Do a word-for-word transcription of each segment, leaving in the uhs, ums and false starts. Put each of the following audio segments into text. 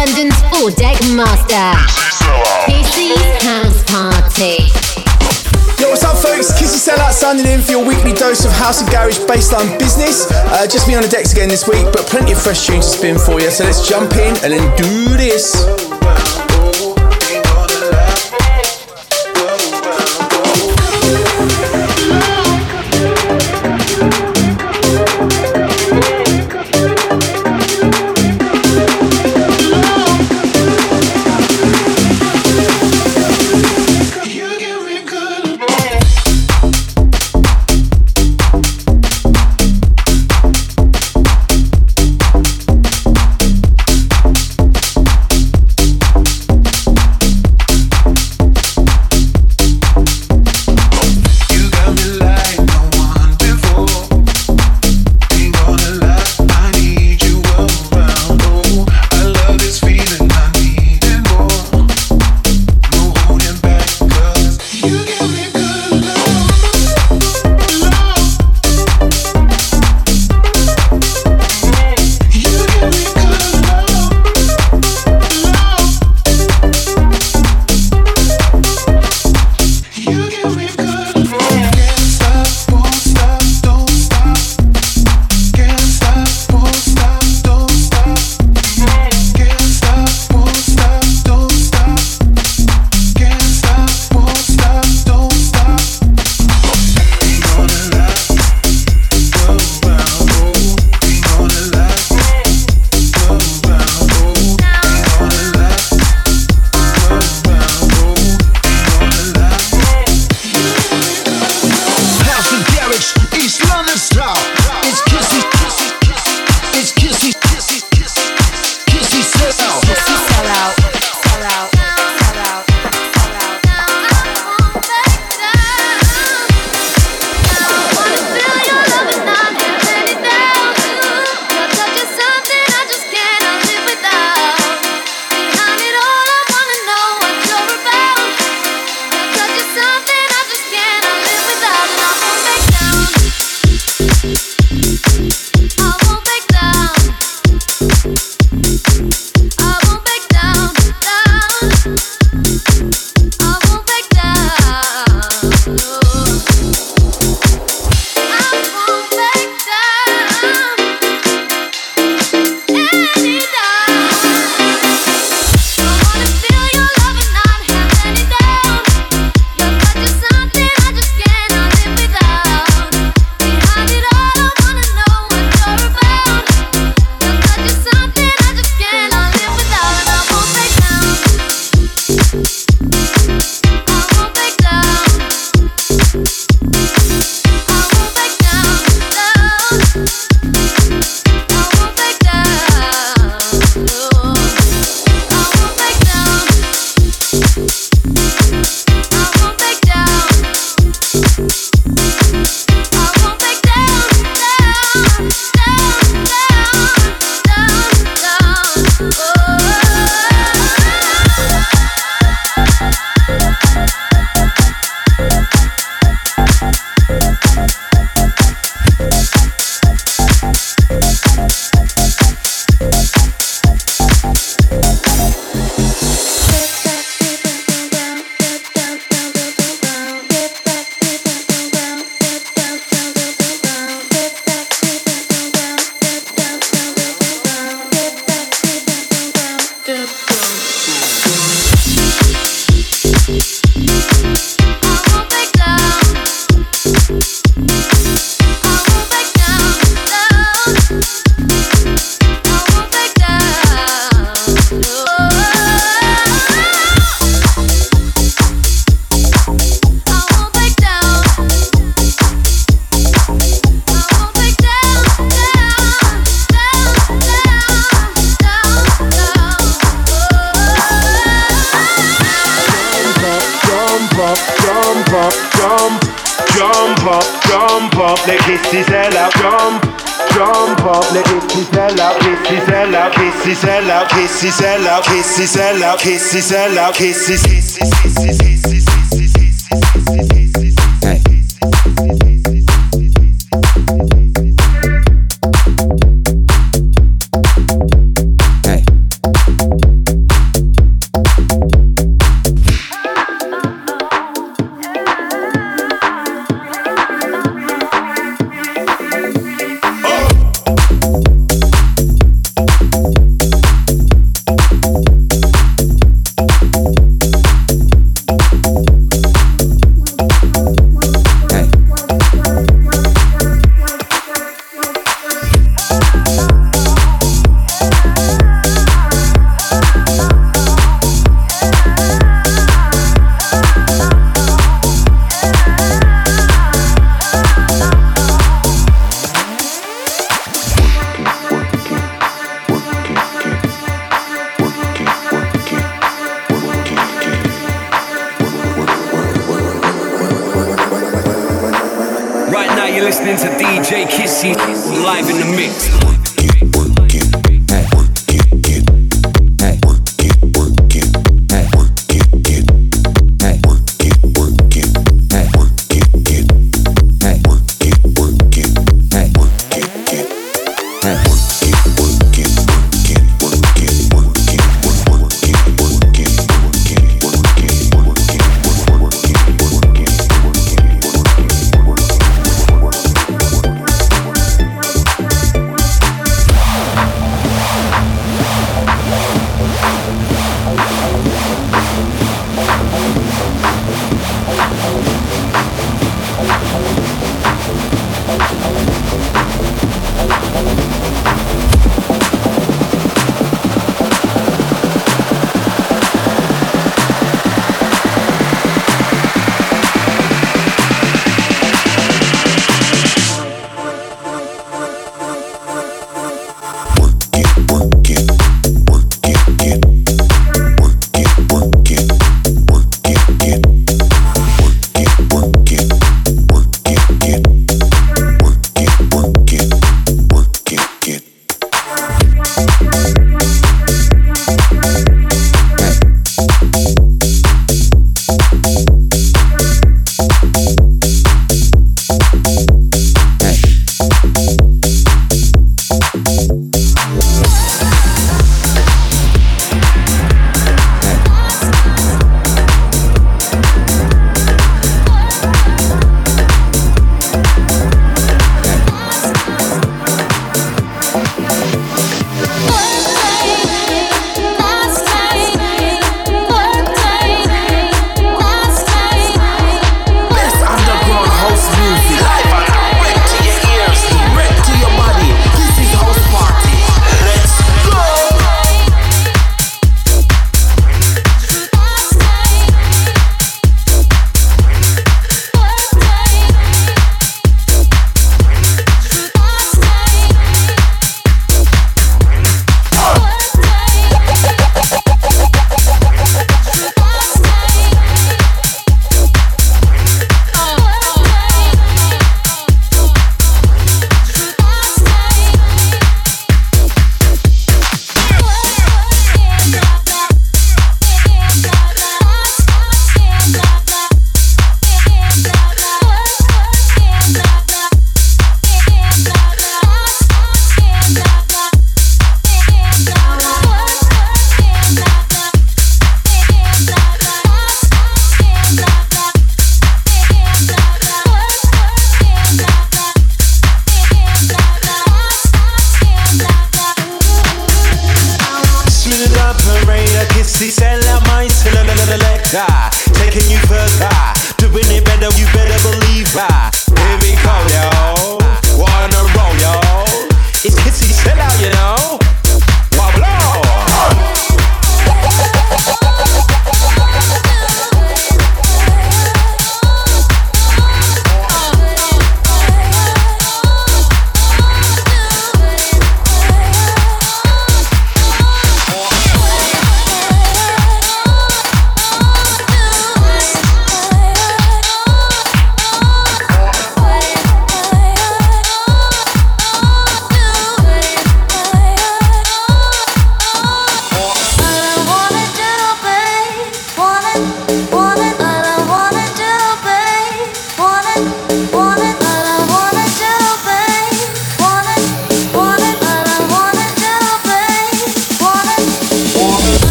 London's four-deck master. Kissy's House Party. Yo, what's up, folks? Kissy Sellout sounding in for your weekly dose of house and garage baseline business. Uh, just me on the decks again this week, but plenty of fresh tunes to spin for you. So let's jump in and then do this. let Kissy sell out, jump, jump up, let Kissy sell out, Kissy sell out, Kissy sell out, Kissy sell out, Kissy sell out, Kissy sell out, Kissy, Kissy, Kissy, Kissy, Kissy, hey. Hey. now you're listening to D J Kissy live in the mix.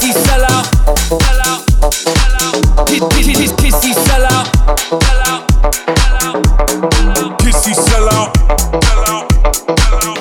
Kissy sell out, sell out, sell out. Kiss, Kissy sell out, sell out, sell out. Kissy sell out, sell out, sell out.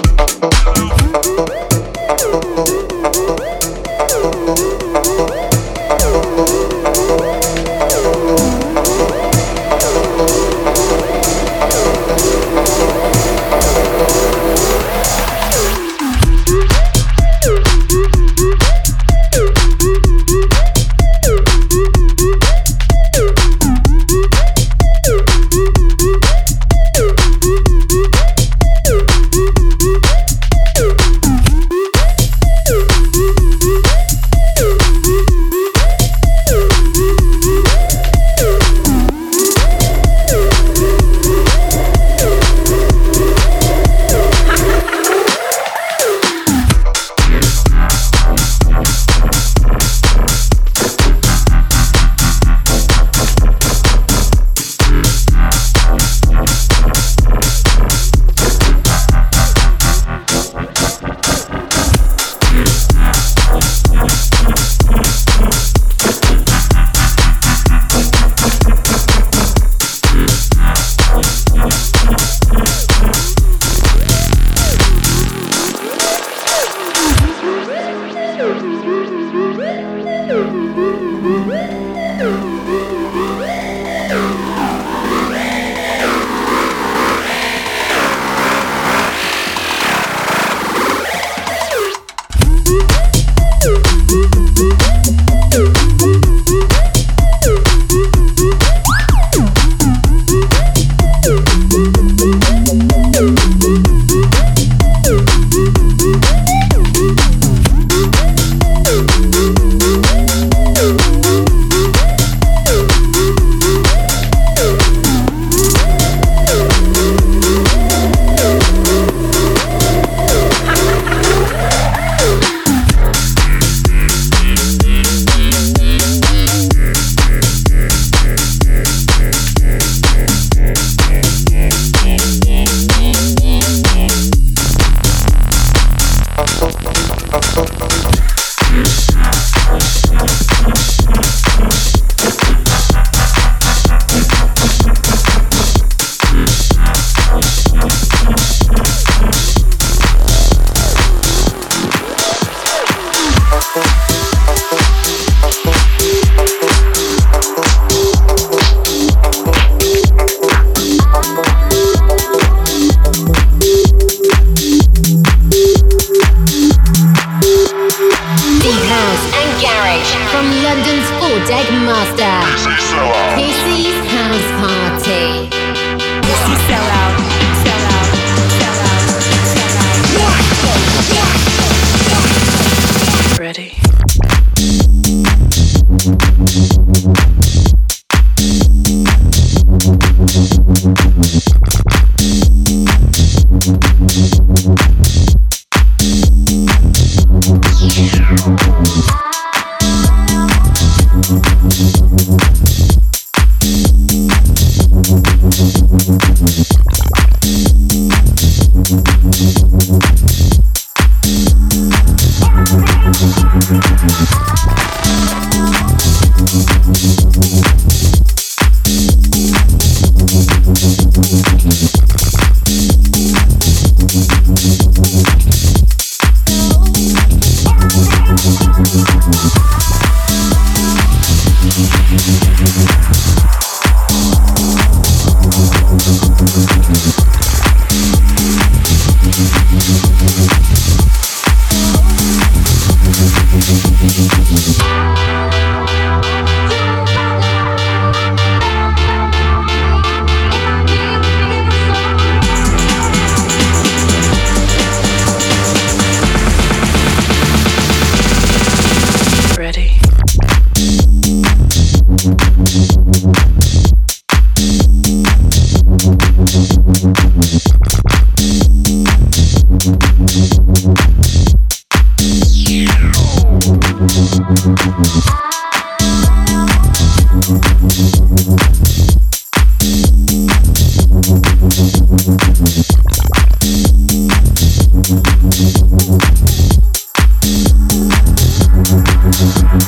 We'll be right back.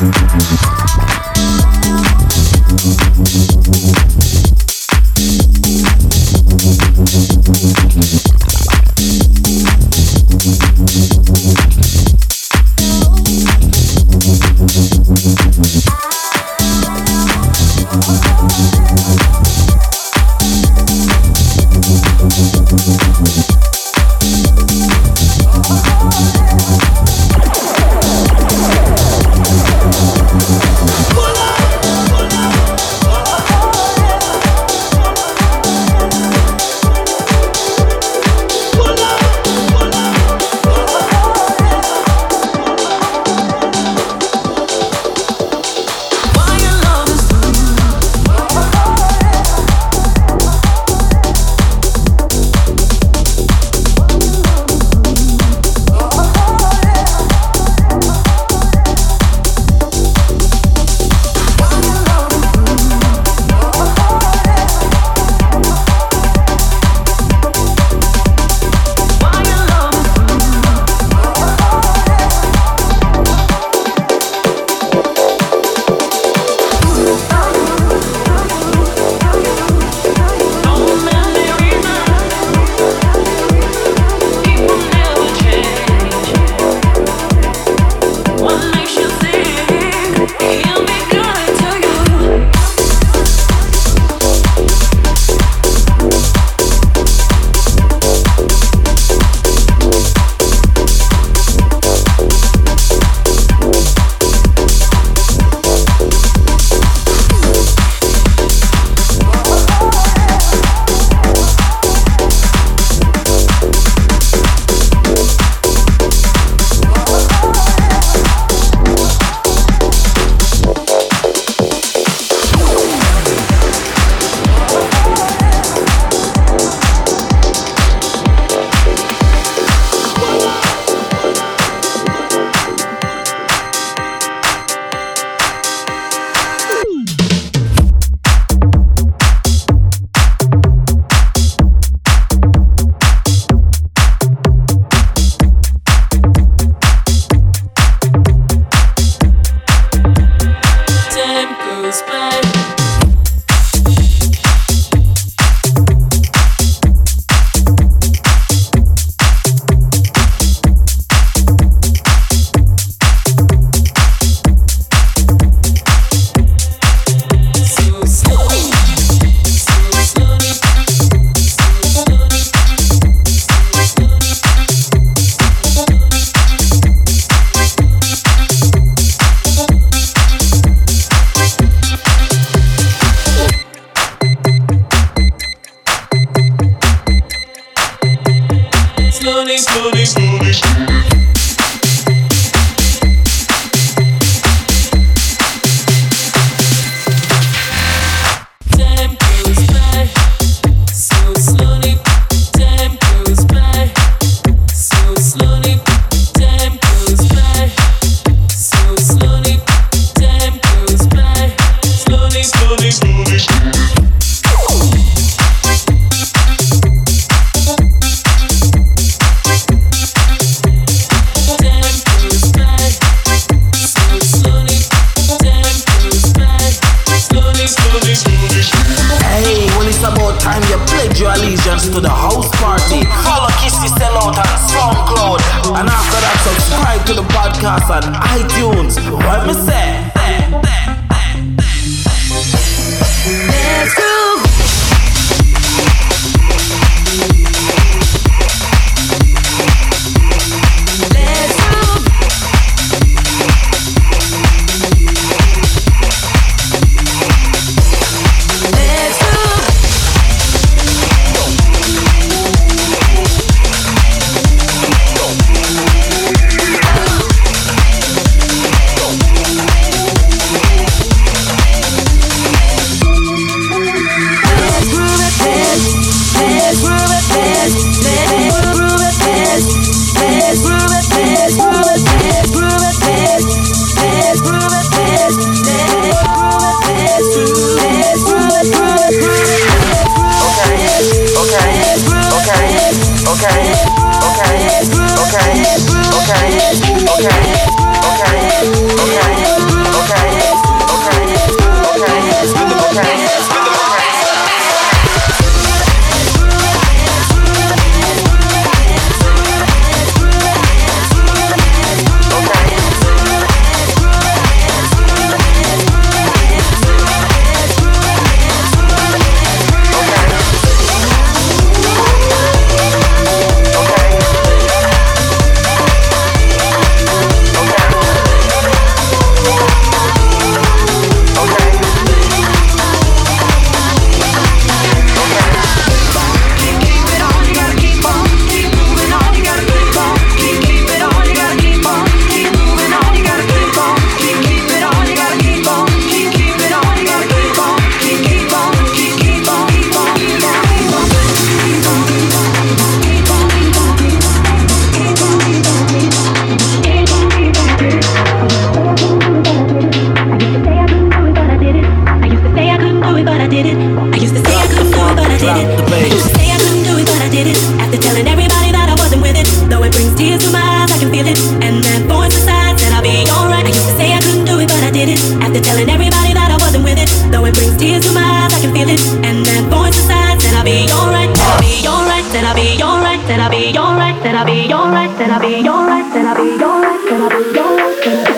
did it. After telling everybody that I wasn't with it, though it brings tears to my eyes, I can feel it. And that voice inside said I'll be alright, said I'll be alright, said I'll be alright, said I'll be alright, said I'll be alright, said I'll be alright, said I'll be alright, said I'll be alright, said I'll be alright.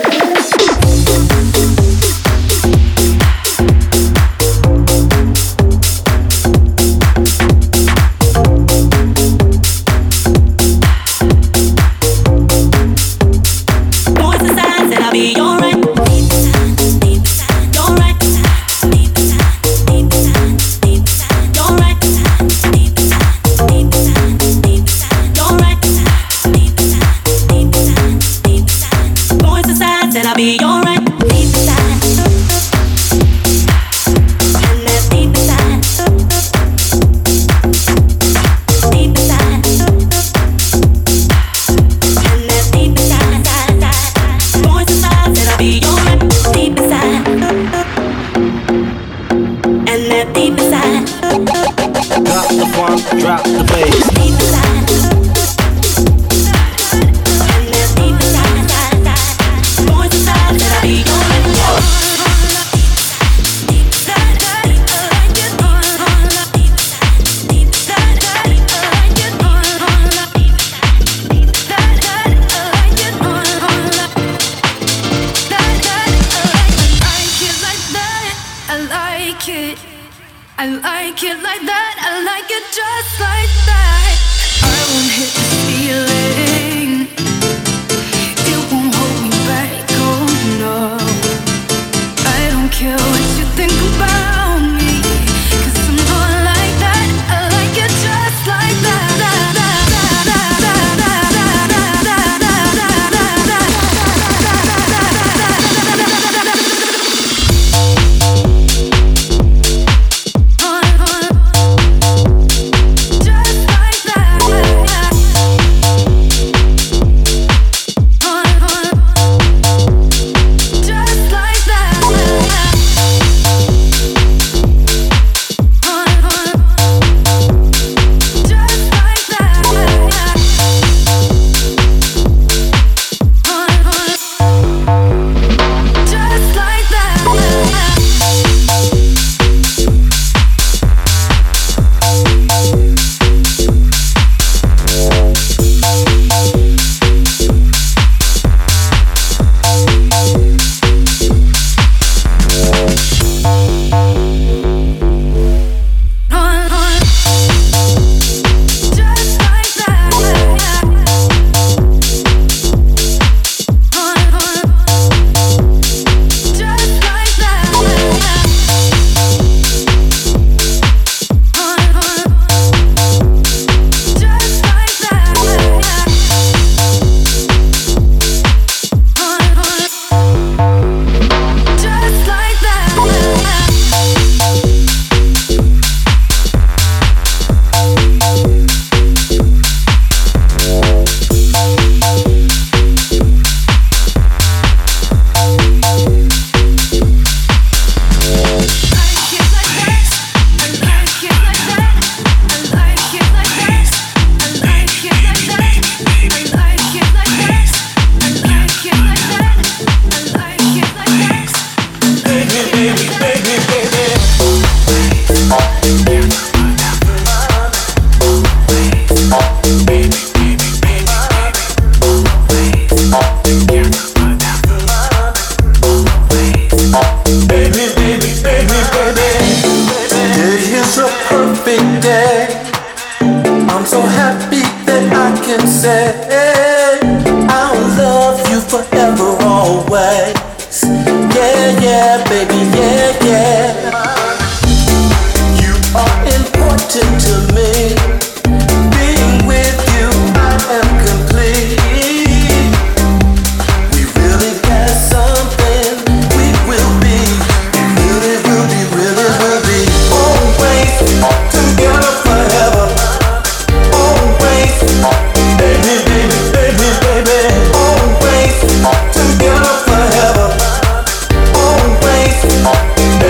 Always together forever. Always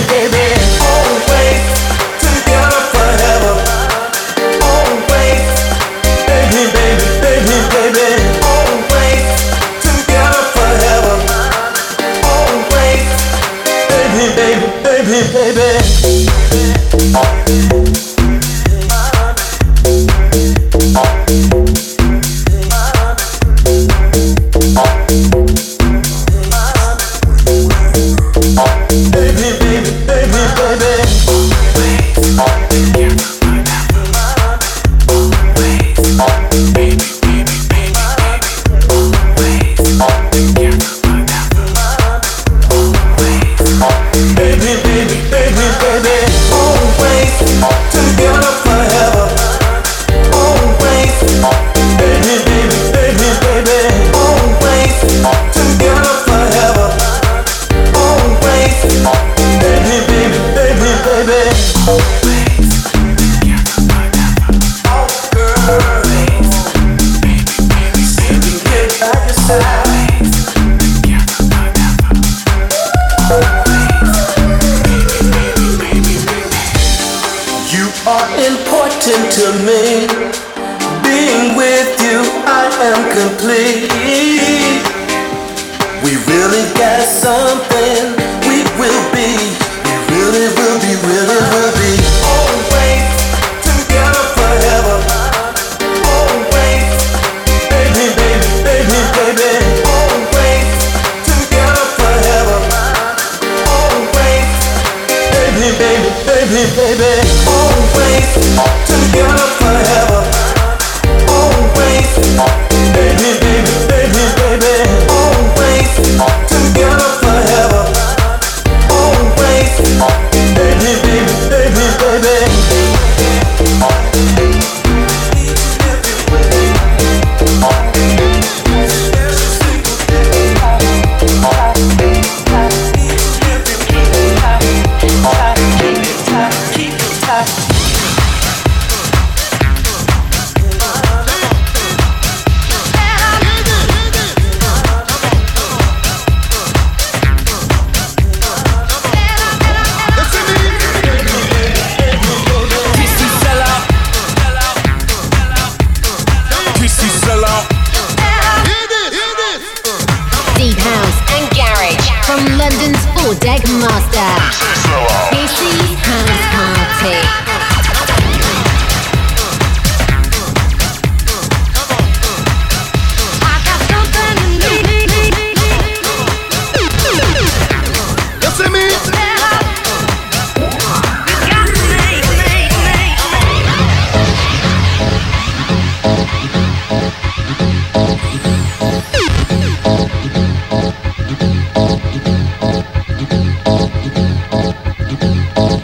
We'll be right back.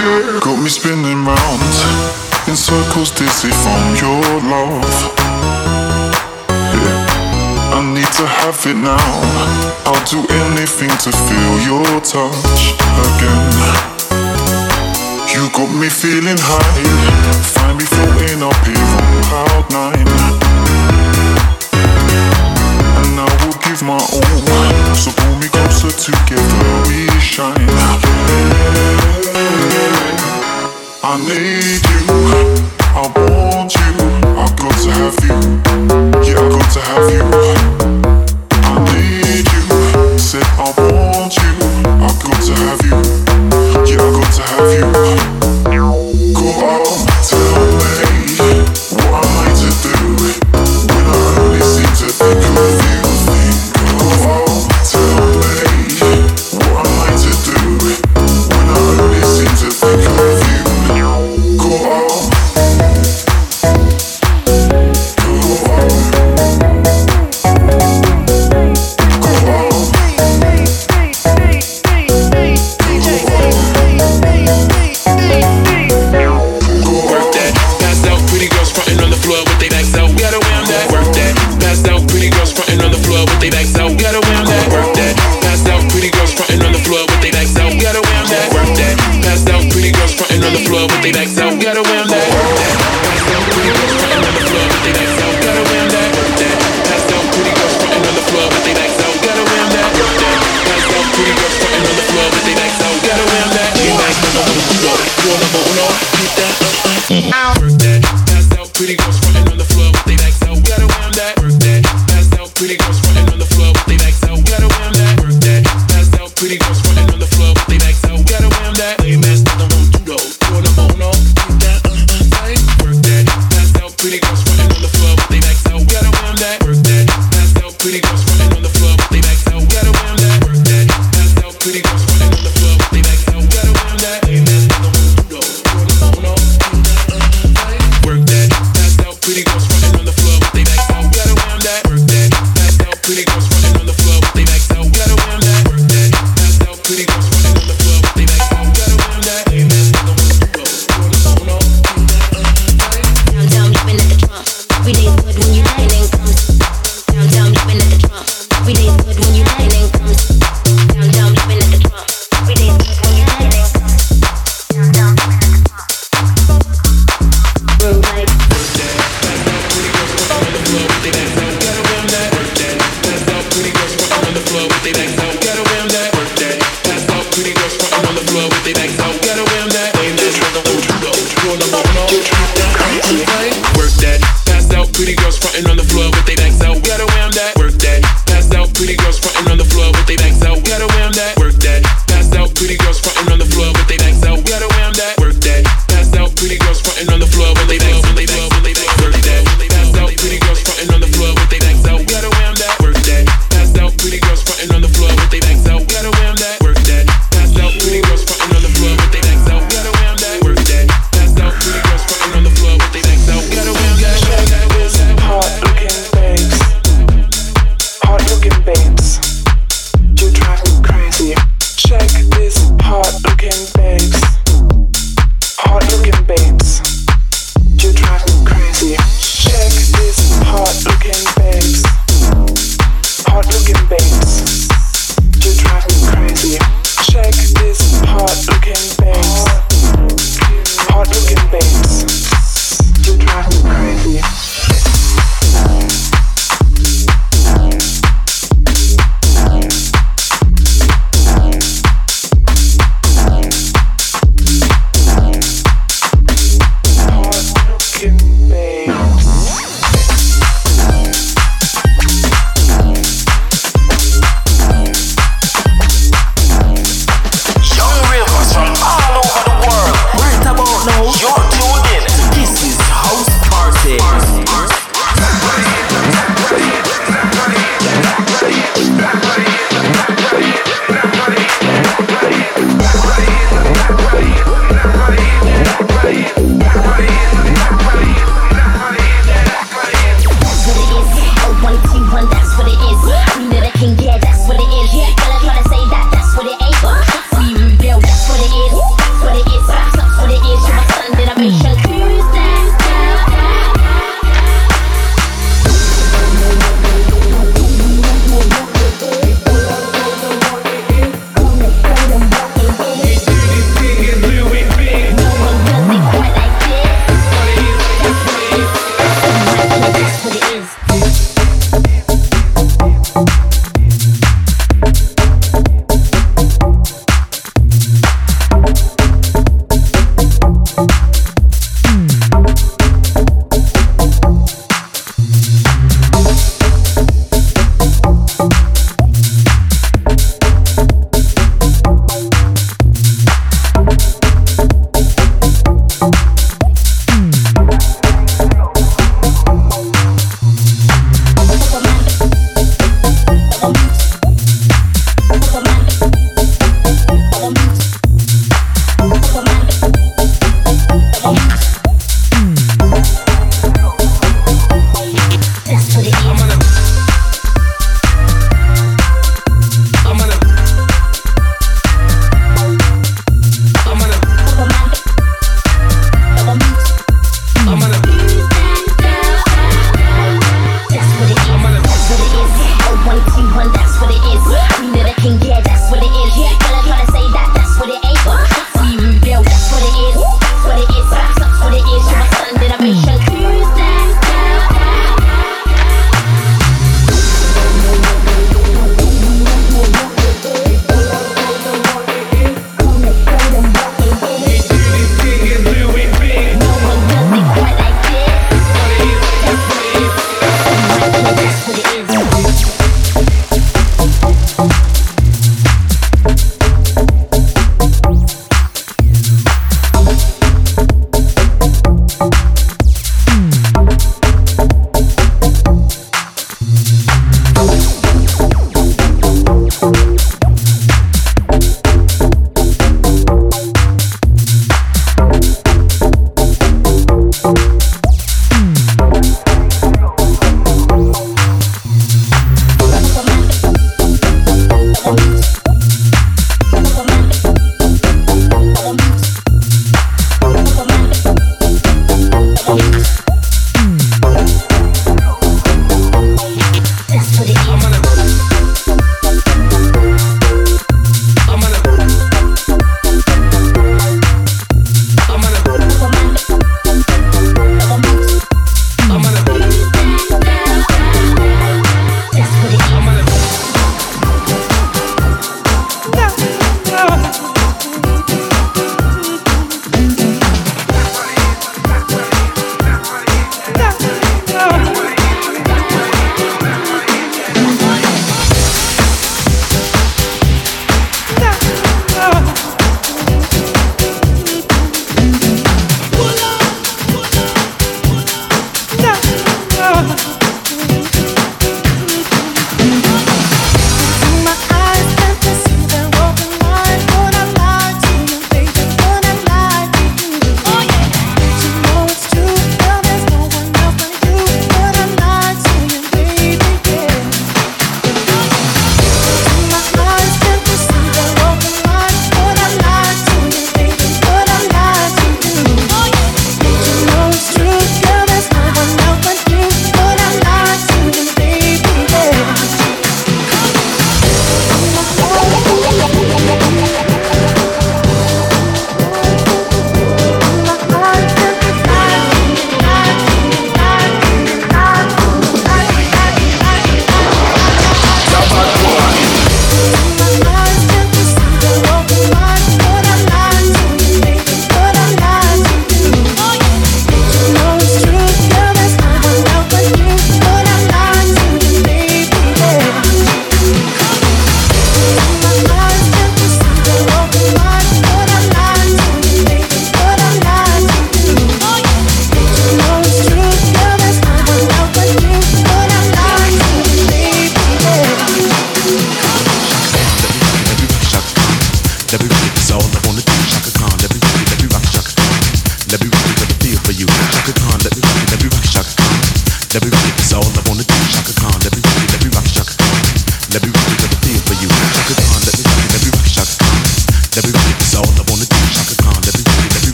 yeah. Got me spinning round in circles, dizzy from your love. Yeah, I need to have it now. I'll do anything to feel your touch again. You got me feeling high, find me floating up here on cloud nine. And I will give my all, so pull me closer, together we shine. I need you, I want you, I got to have you, yeah I got to have you. I need you, said I want you, I got to have you, yeah I got to have you. Go on, tell me what am I to do when I only seem to think of you. Go on, tell me what am I to do when I only seem to think of you. Go on, go on, go on. Work that, passed out pretty girls frontin' on the floor with they backs out. Gotta wham that. Work that, passed out pretty girls frontin' on the floor with they backs out. Gotta wham that. Work that, passed out pretty girls frontin' on the floor with they backs out. Gotta wham that. Work that, passed out pretty girls frontin' on the floor with they backs out. Gotta wham that. Work that, passed out pretty girls frontin' on the floor with they backs out. Gotta wham that. Work that, passed out pretty girls frontin' on the floor with they backs out. Gotta wham that. Work that, passed out pretty girls frontin' on the floor with they backs out. Gotta wham that. Your back number uno, your number uno, hit that. Work that, passed out pretty girls frontin' on the floor with they backs out. Gotta wham that. Work that, passed out pretty girls frontin' on the floor with they backs out. Gotta wham that. Work that, passed out pretty girls frontin' on the floor with they backs out. Gotta wham that. Lame ass nigga won't do though. Your number uno, hit that. Work that, passed out pretty girls frontin' on the floor with they backs out. Gotta wham that. Work that, passed out pretty girls frontin' on the floor with they backs out. Gotta wham that. Work that, passed out pretty girls frontin' on the floor with they backs out. Gotta wham that. Lame ass nigga won't do though. Your number uno, hit that. Work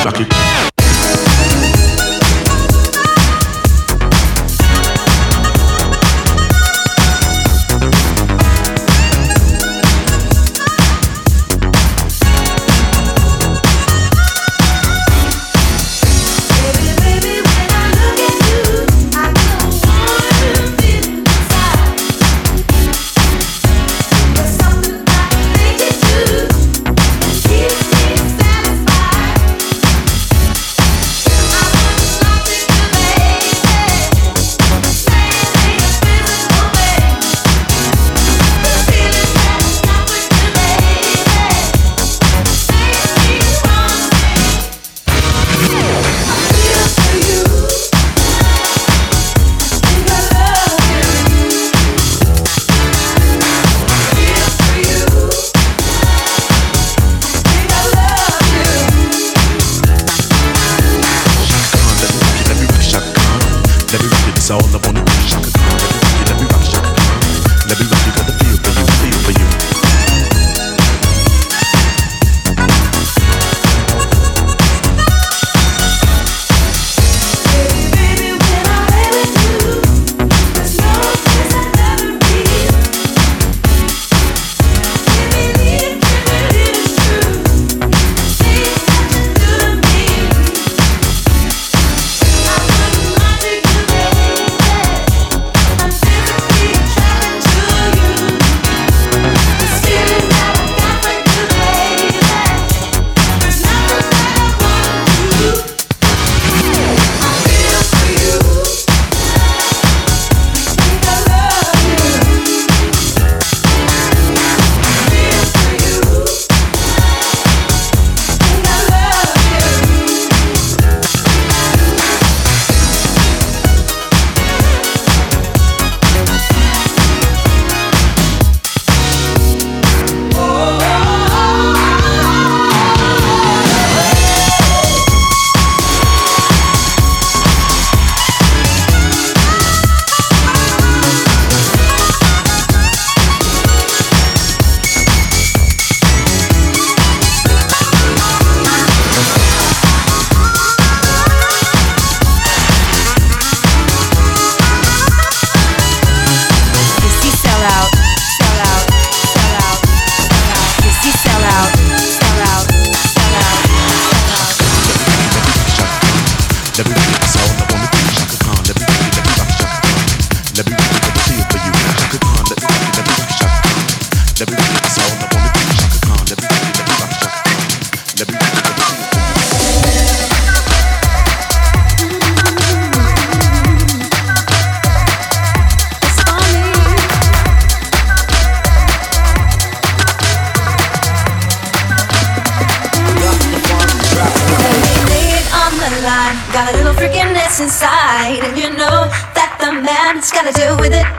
rock it. All I wanna do is Shaka Khan. Let me rock you, let me rock Shaka Khan. Let me rock you, got the feel for you, feel for you. Got a little freakiness inside, and you know that the man's gotta deal with it.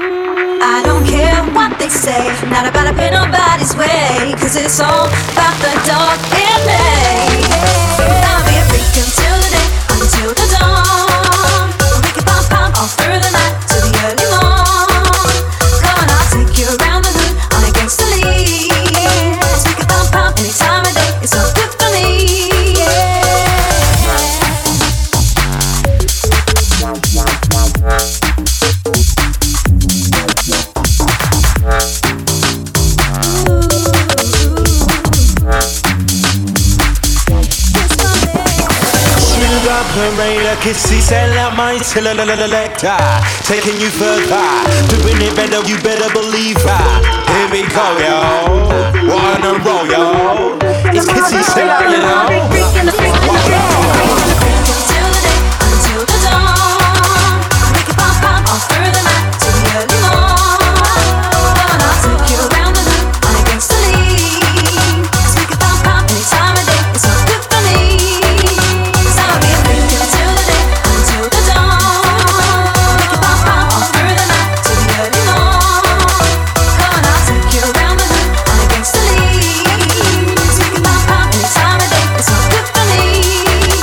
I don't care what they say, not about to pay nobody's way, cause it's all about the dog in me. I'll be a freak until the day, until the dawn. We can pump, pump all through the night to the early morn. Come on, I'll take you around the hood on a gangster lead. We can pump, pump any time of day, it's all good for me. Parade, kissy, sell out my selector, taking you further, doing it better, you better believe her. Here we go, yo, wanna roll, yo. It's kissy, sell out, you know. Until the day, until the dawn, we can pump, pump all through the night to the early morn. Come on, I'll take you around the hood on a gangster lead. We can pump, pump any time of day, it's all good for me. It's all good for me.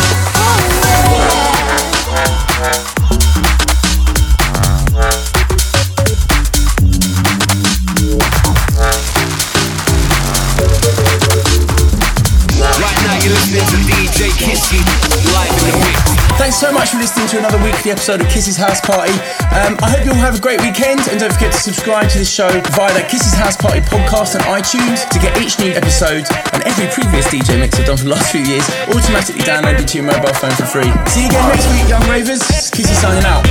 Thanks so much for listening to another weekly episode of Kisses House Party. Um, I hope you all have a great weekend, and don't forget to subscribe to this show via the Kisses House Party podcast on iTunes to get each new episode and every previous D J mix I've done for the last few years automatically downloaded to your mobile phone for free. See you again next week, young ravers. Kissy signing out.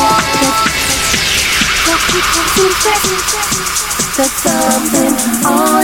There's something on